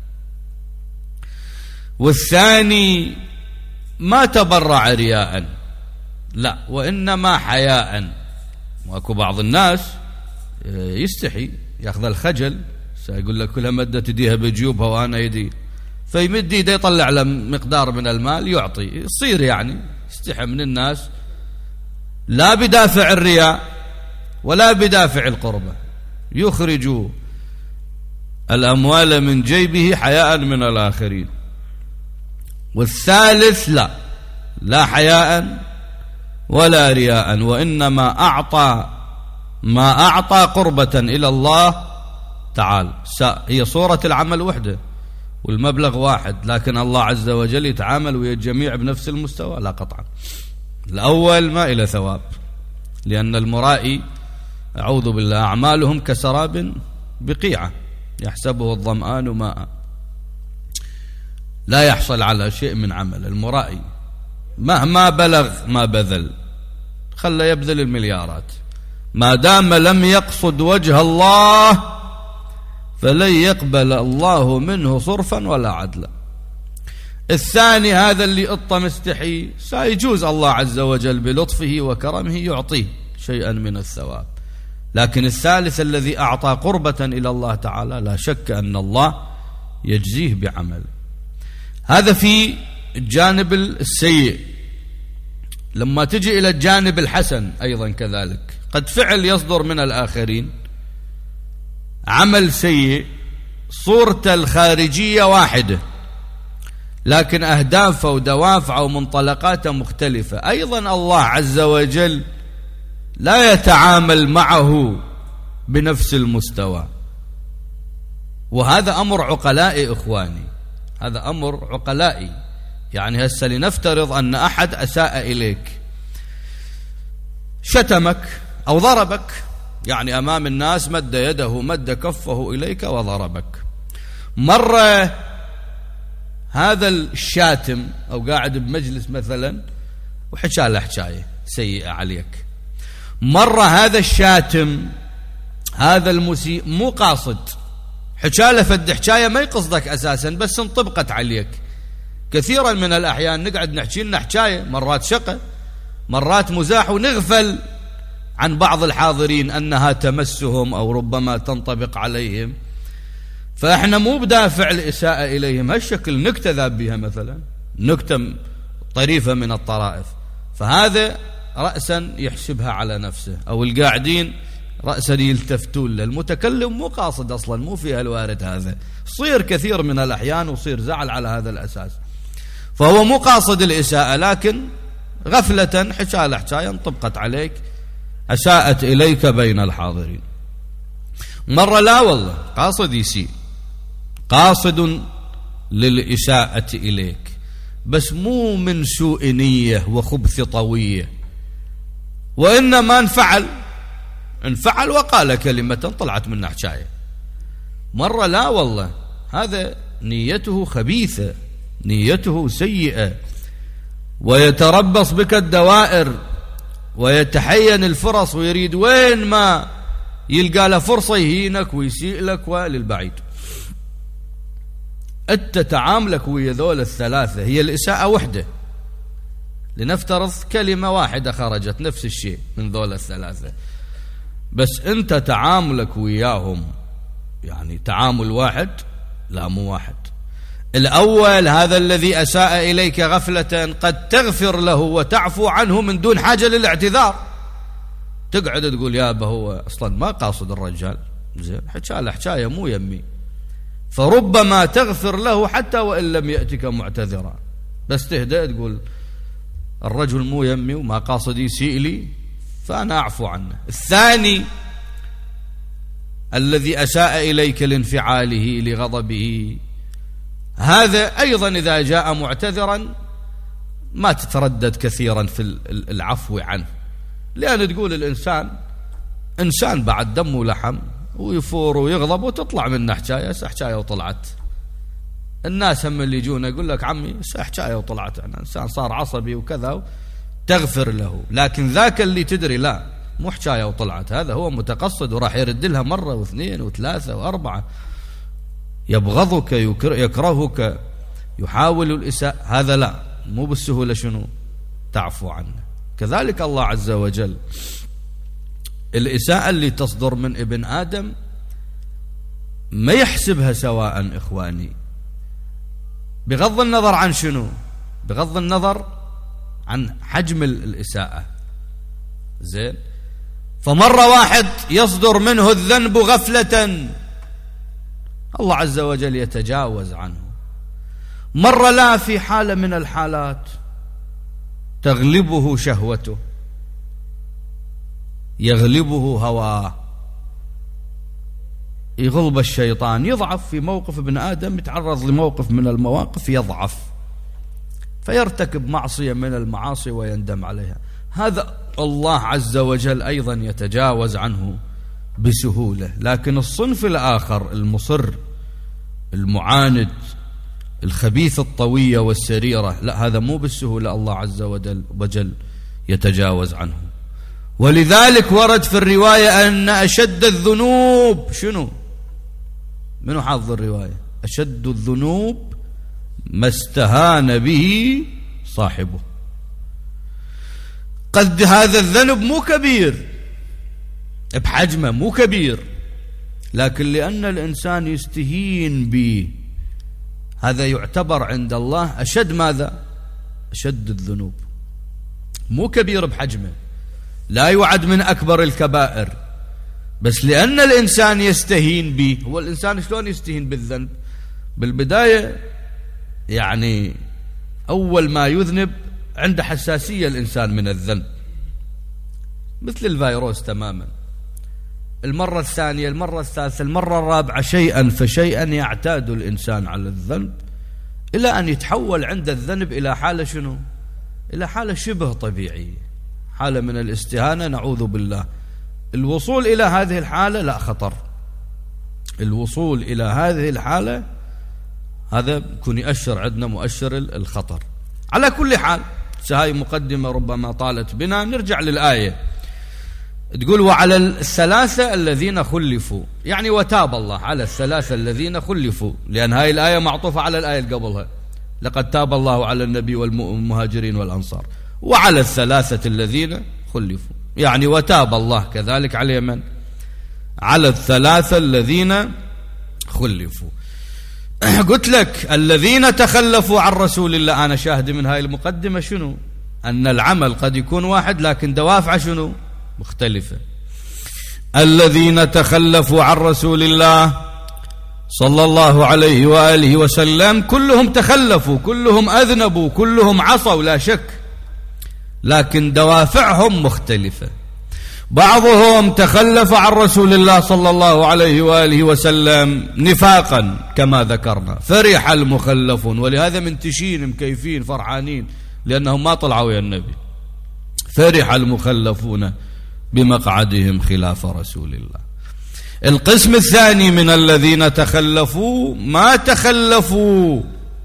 S12: والثاني ما تبرع رياء، لا، وإنما حياء. واكو بعض الناس يستحي ياخذ الخجل، سيقول لك كلها مدت يديها بجيوبها وانا يدي، فيمد يده يطلع له مقدار من المال يعطي، يصير يعني يستحي من الناس، لا بدافع الرياء ولا بدافع القربة، يخرج الأموال من جيبه حياء من الآخرين. والثالث لا، لا حياء ولا رياء، وإنما أعطى ما أعطى قربة إلى الله تعالى. هي صورة العمل وحده والمبلغ واحد، لكن الله عز وجل يتعامل ويا الجميع بنفس المستوى؟ لا قطعا. الأول ما إلى ثواب، لأن المرائي أعوذ بالله أعمالهم كسراب بقيعة يحسبه الظمآن ماء، لا يحصل على شيء من عمل. المرائي مهما بلغ ما بذل، خلى يبذل المليارات، ما دام لم يقصد وجه الله فلن يقبل الله منه صرفا ولا عدلا. الثاني هذا اللي قطة مستحي، سيجوز الله عز وجل بلطفه وكرمه يعطيه شيئا من الثواب، لكن الثالث الذي أعطى قربة إلى الله تعالى لا شك أن الله يجزيه بعمل. هذا في الجانب السيء. لما تجي إلى الجانب الحسن أيضا كذلك، قد فعل يصدر من الآخرين عمل سيء صورته الخارجية واحدة، لكن أهدافه ودوافعه ومنطلقاته مختلفة. أيضا الله عز وجل لا يتعامل معه بنفس المستوى، وهذا أمر عقلائي إخواني، هذا أمر عقلائي. يعني هسه لنفترض أن أحد أساء إليك، شتمك أو ضربك، يعني أمام الناس مد يده مد كفه إليك وضربك. مرة هذا الشاتم أو قاعد بمجلس مثلا وحكى له حكاية سيئة عليك، مرة هذا الشاتم هذا المسيء مو قاصد، حكى له فد حكاية ما يقصدك أساسا بس انطبقت عليك. كثيرا من الأحيان نقعد نحكي لنا حكاية، مرات شقة مرات مزاح، ونغفل عن بعض الحاضرين أنها تمسهم أو ربما تنطبق عليهم، فإحنا مو بدافع الإساءة إليهم هالشكل نكتة ذاب بها مثلا، نكتة طريفة من الطرائف، فهذا رأسا يحسبها على نفسه، أو القاعدين رأسا يلتفتون له. المتكلم مو قاصد أصلا، مو فيها الوارد هذا، صير كثير من الأحيان وصير زعل على هذا الأساس، فهو مو قاصد الإساءة، لكن غفلة حكى له حكاية انطبقت عليك، أساءت إليك بين الحاضرين. مرة لا والله قاصد يسيء، قاصد للإساءة إليك، بس مو من سوء نية وخبث طوية، وإنما انفعل انفعل وقال كلمة طلعت منه حكاية. مرة لا والله هذا نيته خبيثة، نيته سيئة، ويتربص بك الدوائر ويتحين الفرص، ويريد وين ما يلقى له فرصة يهينك ويسيء لك وللبعيد. أنت تعاملك ويا ذول الثلاثة هي الإساءة وحدة، لنفترض كلمة واحدة خرجت نفس الشيء من ذول الثلاثة، بس أنت تعاملك وياهم يعني تعامل واحد؟ لا مو واحد. الأول هذا الذي أساء إليك غفلة قد تغفر له وتعفو عنه من دون حاجة للاعتذار، تقعد تقول يابا هو أصلا ما قاصد الرجال، زين حكى له حكاية مو يمي، فربما تغفر له حتى وإن لم يأتك معتذرا، بس تهدأ تقول الرجل مو يمي وما قاصد يسيء لي فأنا أعفو عنه. الثاني الذي أساء إليك لانفعاله لغضبه، هذا أيضا إذا جاء معتذرا ما تتردد كثيرا في العفو عنه، لأن تقول الإنسان إنسان بعد دم ولحم ويفور ويغضب وتطلع منه حكاية، حكاية وطلعت. الناس هم اللي يجون يقول لك عمي حكاية وطلعت، يعني إنسان صار عصبي وكذا تغفر له، لكن ذاك اللي تدري لا مو حكاية وطلعت، هذا هو متقصد وراح يرد لها مرة واثنين وثلاثة وأربعة، يبغضك يكرهك يحاول الإساءة، هذا لا مو بالسهولة شنو تعفو عنه. كذلك الله عز وجل الإساءة اللي تصدر من ابن آدم ما يحسبها سواء إخواني، بغض النظر عن شنو، بغض النظر عن حجم الإساءة. زين، فمرة واحد يصدر منه الذنب غفلة الله عز وجل يتجاوز عنه، مرة لا، في حالة من الحالات تغلبه شهوته، يغلبه هواه، يغلب الشيطان، يضعف في موقف ابن آدم، يتعرض لموقف من المواقف يضعف فيرتكب معصية من المعاصي ويندم عليها، هذا الله عز وجل أيضا يتجاوز عنه بسهولة. لكن الصنف الآخر المصر المعاند الخبيث الطوية والسريرة لا، هذا مو بالسهولة الله عز وجل يتجاوز عنه. ولذلك ورد في الرواية أن أشد الذنوب شنو؟ منو حافظ الرواية؟ أشد الذنوب ما استهان به صاحبه. قد هذا الذنب مو كبير بحجمه، مو كبير، لكن لأن الإنسان يستهين به هذا يعتبر عند الله أشد ماذا؟ أشد الذنوب، مو كبير بحجمه، لا يعد من أكبر الكبائر، بس لأن الإنسان يستهين به. هو الإنسان شلون يستهين بالذنب؟ بالبداية يعني أول ما يذنب عنده حساسية الإنسان من الذنب، مثل الفيروس تماما. المرة الثانية، المرة الثالثة، المرة الرابعة، شيئا فشيئا يعتاد الإنسان على الذنب إلى أن يتحول عند الذنب إلى حالة شنو؟ إلى حالة شبه طبيعية، حالة من الاستهانة، نعوذ بالله. الوصول إلى هذه الحالة لا خطر، الوصول إلى هذه الحالة هذا يكون يأشر عندنا مؤشر الخطر. على كل حال هاي مقدمة ربما طالت بنا، نرجع للآية. تقول وعلى الثلاثة الذين خلفوا، يعني وتاب الله على الثلاثة الذين خلفوا، لأن هاي الآية معطوفة على الآية اللي قبلها، لقد تاب الله على النبي والمهاجرين والأنصار، وعلى الثلاثة الذين خلفوا، يعني وتاب الله كذلك على من؟ على الثلاثة الذين خلفوا. قلت لك الذين تخلفوا عن رسول الله، أنا شاهد من هاي المقدمة شنو؟ أن العمل قد يكون واحد لكن دوافع شنو؟ مختلفة. الذين تخلفوا عن رسول الله صلى الله عليه وآله وسلم كلهم تخلفوا، كلهم أذنبوا، كلهم عصوا لا شك، لكن دوافعهم مختلفة. بعضهم تخلف عن رسول الله صلى الله عليه وآله وسلم نفاقا كما ذكرنا، فرح المخلفون، ولهذا منتشين مكيفين فرحانين لأنهم ما طلعوا يا النبي. فرح المخلفون بمقعدهم خلاف رسول الله. القسم الثاني من الذين تخلفوا ما تخلفوا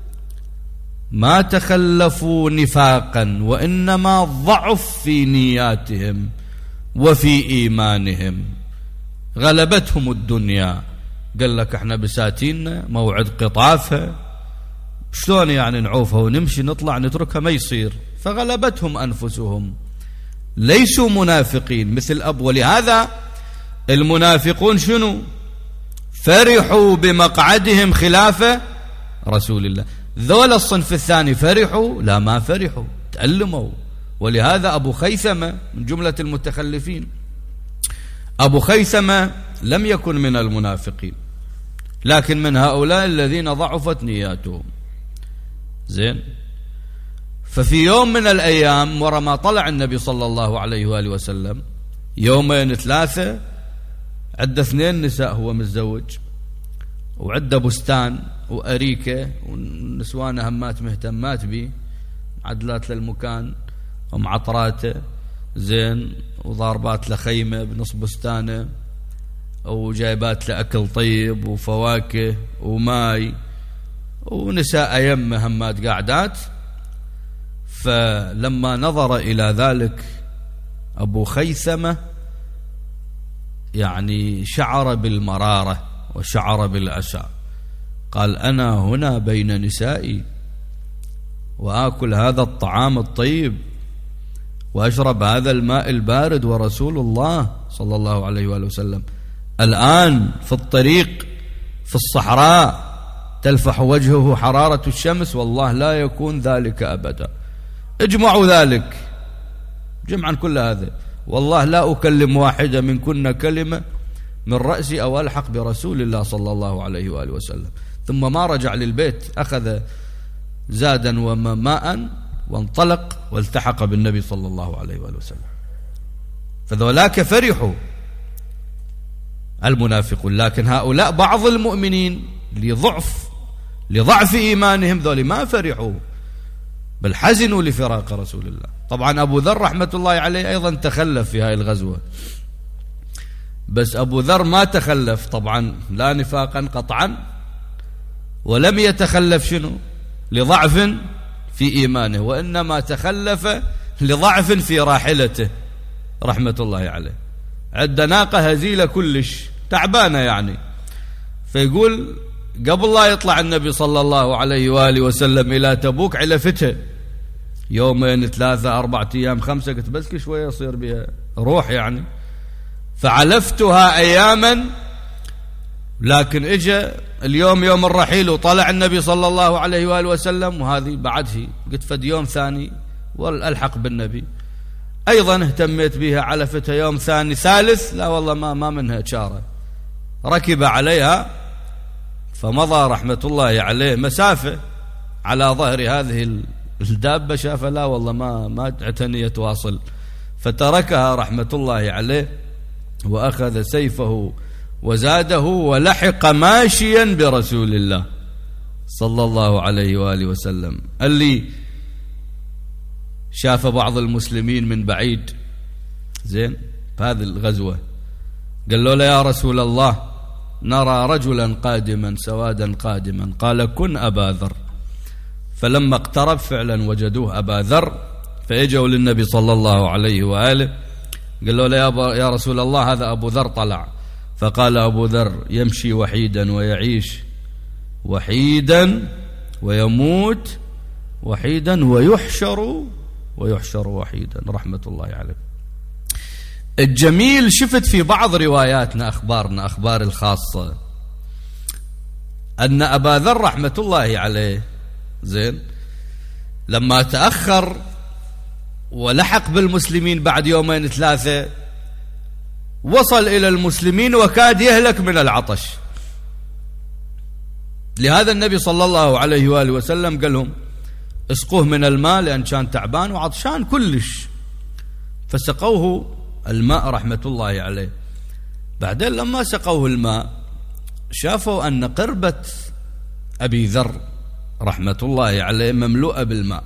S12: ما تخلفوا نفاقا، وإنما ضعف في نياتهم وفي إيمانهم، غلبتهم الدنيا. قال لك احنا بساتيننا موعد قطافها، شلون يعني نعوفها ونمشي نطلع نتركها؟ ما يصير. فغلبتهم أنفسهم، ليسوا منافقين مثل أب. ولهذا المنافقون شنو؟ فرحوا بمقعدهم خلاف رسول الله. ذول الصنف الثاني فرحوا؟ لا، ما فرحوا، تألموا. ولهذا أبو خيثمة من جملة المتخلفين، أبو خيثمة لم يكن من المنافقين، لكن من هؤلاء الذين ضعفت نياتهم. زين، ففي يوم من الأيام ورا ما طلع النبي صلى الله عليه وآله وسلم، يومين ثلاثة، عنده اثنين نساء هو متزوج، وعنده بستان وأريكة، والنسوان همات مهتمات به، عدلات للمكان ومعطراته زين، وضاربات لخيمة بنص بستانه، وجايبات لأكل طيب وفواكه وماي، ونساء يمه همات قاعدات. فلما نظر إلى ذلك أبو خيثمة يعني شعر بالمرارة وشعر بالأسى، قال أنا هنا بين نسائي وآكل هذا الطعام الطيب وأشرب هذا الماء البارد، ورسول الله صلى الله عليه وآله وسلم الآن في الطريق في الصحراء تلفح وجهه حرارة الشمس، والله لا يكون ذلك أبدا. اجمعوا ذلك جمعا كل هذا، والله لا أكلم واحدة من كنا كلمة من رأسي أو ألحق برسول الله صلى الله عليه وآله وسلم. ثم ما رجع للبيت، أخذ زادا وماء وانطلق والتحق بالنبي صلى الله عليه وآله وسلم. فذولاك فرحوا المنافقون، لكن هؤلاء بعض المؤمنين لضعف لضعف إيمانهم ذولي ما فرحوا، بل حزنوا لفراق رسول الله. طبعا أبو ذر رحمة الله عليه أيضا تخلف في هذه الغزوة، بس أبو ذر ما تخلف طبعا لا نفاقا قطعا، ولم يتخلف شنو لضعف في إيمانه، وإنما تخلف لضعف في راحلته رحمة الله عليه. عد ناقة هزيلة كلش تعبانة يعني، فيقول قبل لا يطلع النبي صلى الله عليه وآله وسلم إلى تبوك علفتها يومين ثلاثة أربعة أيام خمسة، قلت بس شوية يصير بها روح يعني، فعلفتها أياما. لكن إجا اليوم يوم الرحيل وطلع النبي صلى الله عليه وآله وسلم، وهذه بعده قلت فد يوم ثاني والألحق بالنبي، أيضا اهتميت بها علفتها يوم ثاني ثالث، لا والله ما ما منها إشارة. ركب عليها فمضى رحمة الله عليه مسافة على ظهر هذه الدابة، شاف لا والله ما ما اعتني يتواصل، فتركها رحمة الله عليه وأخذ سيفه وزاده ولحق ماشيا برسول الله صلى الله عليه وآله وسلم. اللي شاف بعض المسلمين من بعيد زين بهذه الغزوة قال له يا رسول الله نرى رجلا قادما سوادا قادما، قال كن أبا ذر. فلما اقترب فعلا وجدوه أبا ذر، فاجوا للنبي صلى الله عليه وآله قال له يا رسول الله هذا أبو ذر طلع. فقال أبو ذر يمشي وحيدا ويعيش وحيدا ويموت وحيدا ويحشر ويحشر وحيدا رحمة الله عليه. الجميل شفت في بعض رواياتنا أخبارنا أخبار الخاصة أن أبا ذر رحمة الله عليه زين لما تأخر ولحق بالمسلمين بعد يومين ثلاثة وصل إلى المسلمين وكاد يهلك من العطش. لهذا النبي صلى الله عليه وآله وسلم قال لهم اسقوه من الماء لأن كان تعبان وعطشان كلش، فسقوه الماء رحمة الله عليه. بعدين لما سقوه الماء شافوا أن قربة أبي ذر رحمة الله عليه مملوءة بالماء.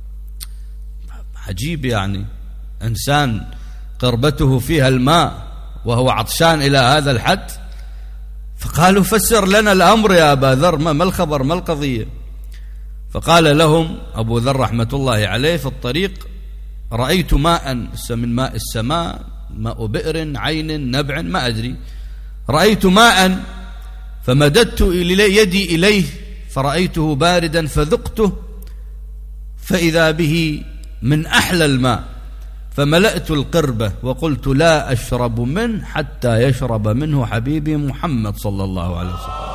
S12: عجيب يعني، إنسان قربته فيها الماء وهو عطشان إلى هذا الحد. فقالوا فسر لنا الأمر يا أبا ذر، ما الخبر ما القضية؟ فقال لهم أبو ذر رحمة الله عليه في الطريق رأيت ماء من ماء السماء، ماء بئر عين نبع ما أدري، رأيت ماء فمددت يدي إليه فرأيته باردا فذقته فإذا به من أحلى الماء، فملأت القربة وقلت لا أشرب منه حتى يشرب منه حبيبي محمد صلى الله عليه وسلم.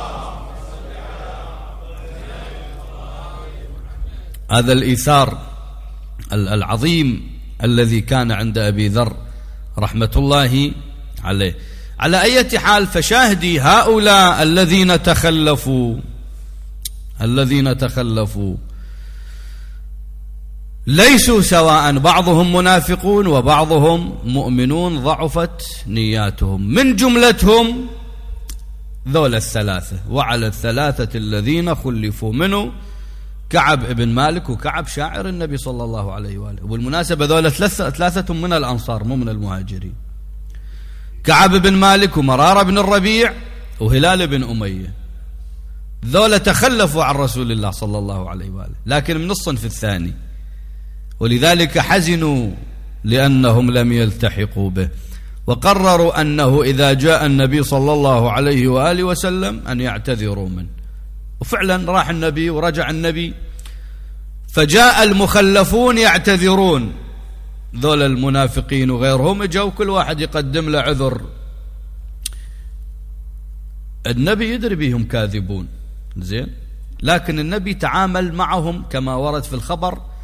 S12: هذا الإيثار العظيم الذي كان عند أبي ذر رحمة الله عليه. على أي حال فشاهدي هؤلاء الذين تخلفوا الذين تخلفوا ليسوا سواء، بعضهم منافقون وبعضهم مؤمنون ضعفت نياتهم. من جملتهم ذول الثلاثة، وعلى الثلاثة الذين خلفوا منه كعب ابن مالك وكعب شاعر النبي صلى الله عليه وآله. وبالمناسبة ذول ثلاثة, ثلاثة من الأنصار مو من المهاجرين، كعب بن مالك ومرارة بن الربيع وهلال بن أمية. ذول تخلفوا عن رسول الله صلى الله عليه وآله، لكن من الصنف الثاني، ولذلك حزنوا لأنهم لم يلتحقوا به، وقرروا أنه إذا جاء النبي صلى الله عليه وآله وسلم أن يعتذروا منه. وفعلا راح النبي ورجع النبي، فجاء المخلفون يعتذرون، ذول المنافقين وغيرهم اجوا كل واحد يقدم له عذر. النبي يدري بهم كاذبون، زين، لكن النبي تعامل معهم كما ورد في الخبر